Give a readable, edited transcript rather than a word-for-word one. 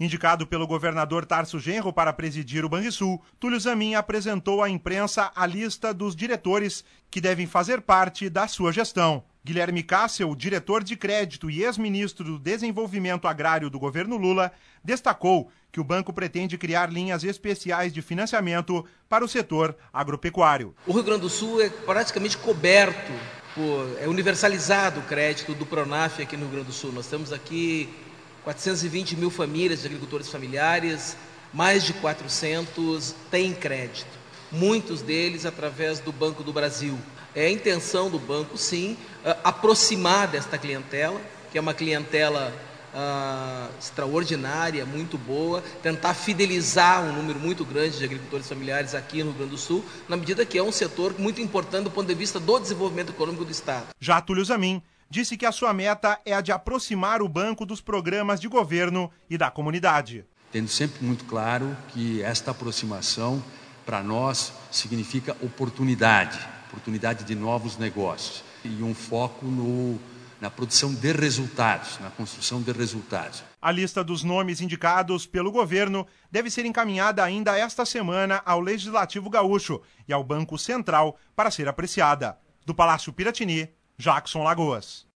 Indicado pelo governador Tarso Genro para presidir o Banrisul, Túlio Zamin apresentou à imprensa a lista dos diretores que devem fazer parte da sua gestão. Guilherme Cassel, diretor de crédito e ex-ministro do Desenvolvimento Agrário do governo Lula, destacou que o banco pretende criar linhas especiais de financiamento para o setor agropecuário. O Rio Grande do Sul é praticamente coberto, é universalizado o crédito do Pronaf aqui no Rio Grande do Sul. Nós temos aqui 420 mil famílias de agricultores familiares, mais de 400 têm crédito, muitos deles através do Banco do Brasil. É a intenção do banco, sim, aproximar desta clientela, que é uma clientela extraordinária, muito boa, tentar fidelizar um número muito grande de agricultores familiares aqui no Rio Grande do Sul, na medida que é um setor muito importante do ponto de vista do desenvolvimento econômico do Estado. Já Túlio Zamin disse que a sua meta é a de aproximar o banco dos programas de governo e da comunidade. Tendo sempre muito claro que esta aproximação, para nós, significa oportunidade de novos negócios e um foco na produção de resultados, na construção de resultados. A lista dos nomes indicados pelo governo deve ser encaminhada ainda esta semana ao Legislativo Gaúcho e ao Banco Central para ser apreciada. Do Palácio Piratini, Jackson Lagoas.